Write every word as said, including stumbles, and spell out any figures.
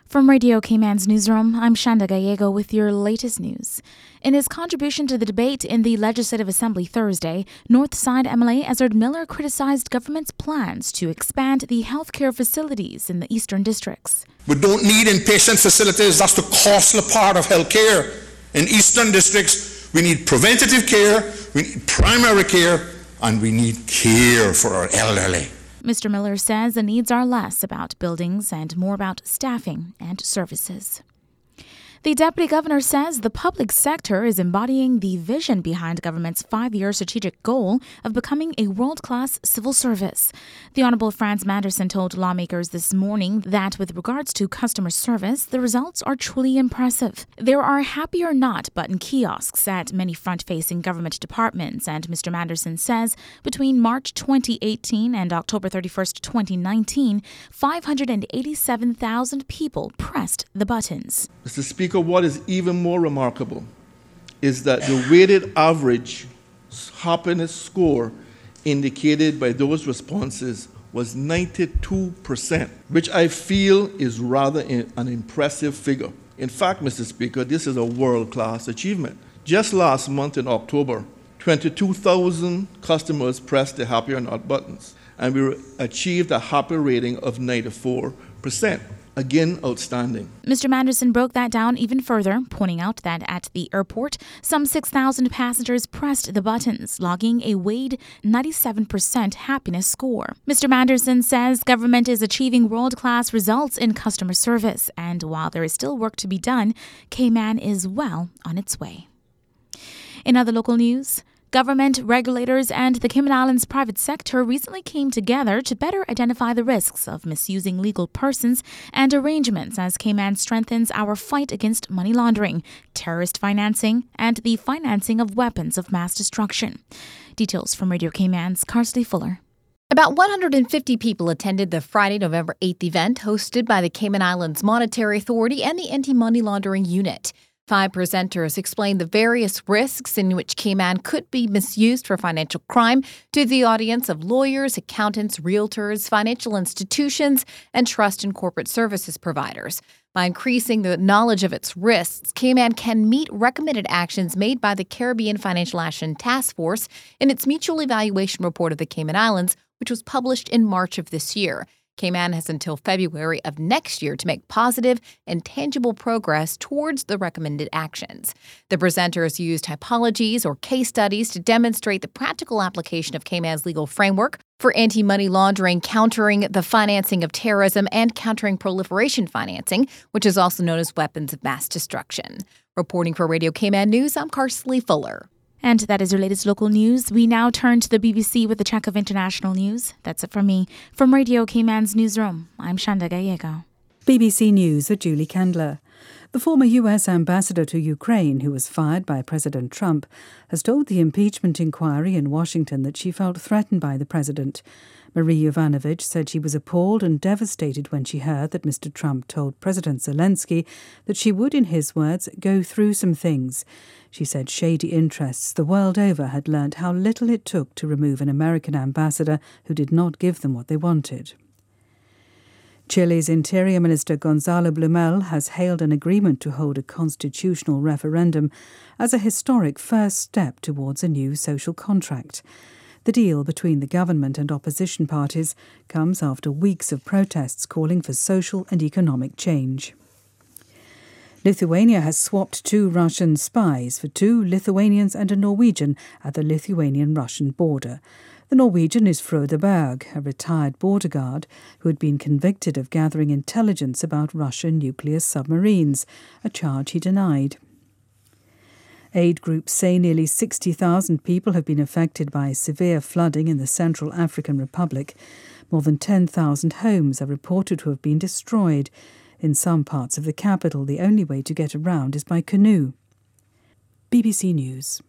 From Radio Cayman's newsroom, I'm Shanda Gallego with your latest news. In his contribution to the debate in the Legislative Assembly Thursday, Northside M L A Ezard Miller criticized government's plans to expand the healthcare facilities in the eastern districts. We don't need inpatient facilities. That's the costly part of healthcare. In eastern districts, we need preventative care, we need primary care, and we need care for our elderly. Mister Miller says the needs are less about buildings and more about staffing and services. The Deputy Governor says the public sector is embodying the vision behind government's five-year strategic goal of becoming a world-class civil service. The Honourable Franz Manderson told lawmakers this morning that with regards to customer service, the results are truly impressive. There are happy or not button kiosks at many front-facing government departments, and Mister Manderson says between March twenty eighteen and October thirty-first, twenty nineteen, five hundred eighty-seven thousand people pressed the buttons. Mister Speaker, what is even more remarkable is that the weighted average happiness score indicated by those responses was ninety-two percent, which I feel is rather an impressive figure. In fact, Mister Speaker, this is a world-class achievement. Just last month in October, twenty-two thousand customers pressed the Happy or Not buttons, and we achieved a happy rating of ninety-four percent. Again, outstanding. Mister Manderson broke that down even further, pointing out that at the airport, some six thousand passengers pressed the buttons, logging a weighed ninety-seven percent happiness score. Mister Manderson says government is achieving world-class results in customer service, and while there is still work to be done, Cayman is well on its way. In other local news, government, regulators, and the Cayman Islands private sector recently came together to better identify the risks of misusing legal persons and arrangements as Cayman strengthens our fight against money laundering, terrorist financing, and the financing of weapons of mass destruction. Details from Radio Cayman's Carsley Fuller. About one hundred fifty people attended the Friday, November eighth event hosted by the Cayman Islands Monetary Authority and the Anti-Money Laundering Unit. Five presenters explained the various risks in which Cayman could be misused for financial crime to the audience of lawyers, accountants, realtors, financial institutions, and trust and corporate services providers. By increasing the knowledge of its risks, Cayman can meet recommended actions made by the Caribbean Financial Action Task Force in its Mutual Evaluation Report of the Cayman Islands, which was published in March of this year. Cayman has until February of next year to make positive and tangible progress towards the recommended actions. The presenters used typologies or case studies to demonstrate the practical application of Cayman's legal framework for anti-money laundering, countering the financing of terrorism, and countering proliferation financing, which is also known as weapons of mass destruction. Reporting for Radio Cayman News, I'm Carsley Fuller. And that is your latest local news. We now turn to the B B C with a check of international news. That's it from me. From Radio Cayman's newsroom, I'm Shanda Gallego. B B C News with Julie Kendler. The former U S ambassador to Ukraine, who was fired by President Trump, has told the impeachment inquiry in Washington that she felt threatened by the president. Marie Yovanovitch said she was appalled and devastated when she heard that Mister Trump told President Zelensky that she would, in his words, go through some things. She said shady interests the world over had learnt how little it took to remove an American ambassador who did not give them what they wanted. Chile's Interior Minister Gonzalo Blumel has hailed an agreement to hold a constitutional referendum as a historic first step towards a new social contract. The deal between the government and opposition parties comes after weeks of protests calling for social and economic change. Lithuania has swapped two Russian spies for two Lithuanians and a Norwegian at the Lithuanian-Russian border. The Norwegian is Frode Berg, a retired border guard who had been convicted of gathering intelligence about Russian nuclear submarines, a charge he denied. Aid groups say nearly sixty thousand people have been affected by severe flooding in the Central African Republic. More than ten thousand homes are reported to have been destroyed. In some parts of the capital, the only way to get around is by canoe. B B C News.